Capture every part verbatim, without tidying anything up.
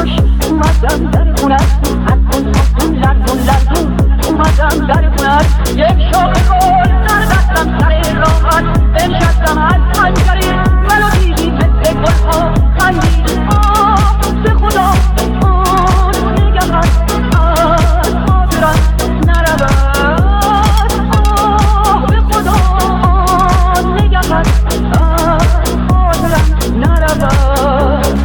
باش اومدم در خونت، حتون حتون لرزون لرزون اومدم در خونت. یک شاخ گل در دستم سر راحت بنشستم از پنجره، منو دیدی مثل گلها خندیدی. آه به خدا آه نگهت از خاطرت نرود. آه به خدا آه نگهت از خاطرت نرود.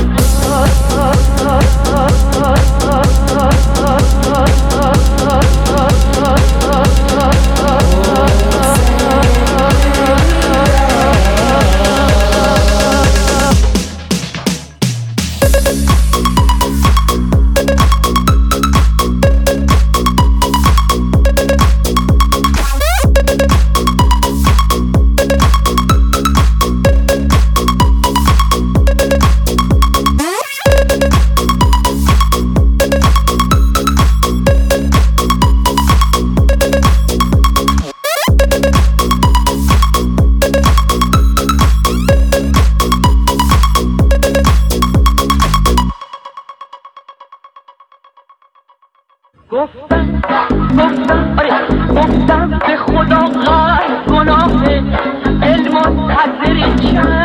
گفتم گفتم آره گفتم به خدا غر گناه علم و تذری چند